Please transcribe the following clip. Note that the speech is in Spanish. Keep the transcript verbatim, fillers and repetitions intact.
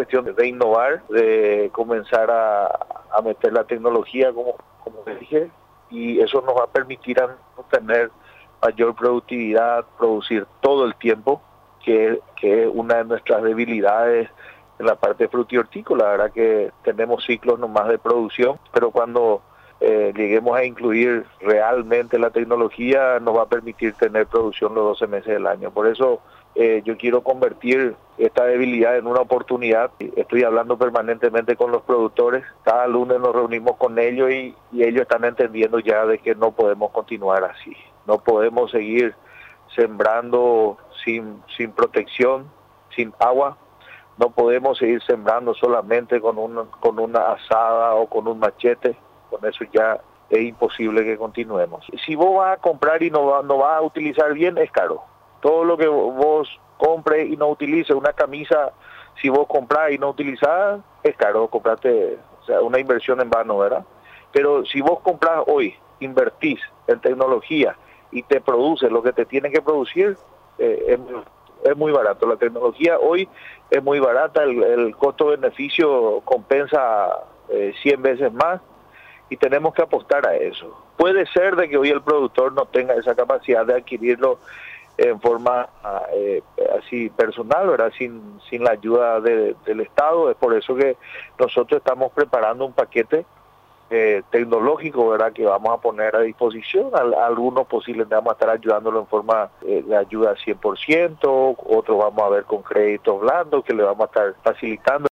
cuestión de innovar, de comenzar a, a meter la tecnología, como, como les dije, y eso nos va a permitir a tener mayor productividad, producir todo el tiempo, que, que es una de nuestras debilidades en la parte frutihortícola. La verdad que tenemos ciclos nomás de producción, pero cuando eh, lleguemos a incluir realmente la tecnología, nos va a permitir tener producción los doce meses del año. Por eso eh, yo quiero convertir esta debilidad en una oportunidad. Estoy hablando permanentemente con los productores, cada lunes nos reunimos con ellos y, y ellos están entendiendo ya de que no podemos continuar así. No podemos seguir sembrando sin, sin protección, sin agua. No podemos seguir sembrando solamente con una, con una azada o con un machete. Con eso ya es imposible que continuemos. Si vos vas a comprar y no, va, no vas a utilizar bien, es caro. Todo lo que vos compres y no utilices, una camisa, si vos compras y no utilizás, es caro. Comprarte, o sea, una inversión en vano, ¿verdad? Pero si vos compras hoy, invertís en tecnología y te produce lo que te tiene que producir, eh, es, es muy barato. La tecnología hoy es muy barata, el, el costo-beneficio compensa eh, cien veces más y tenemos que apostar a eso. Puede ser de que hoy el productor no tenga esa capacidad de adquirirlo en forma eh, así personal, ¿verdad? Sin, sin la ayuda de, del Estado. Es por eso que nosotros estamos preparando un paquete Eh, tecnológico, ¿verdad?, que vamos a poner a disposición. A, a algunos posiblemente vamos a estar ayudándolo en forma eh, de ayuda cien por ciento, otros vamos a ver con créditos blandos que le vamos a estar facilitando.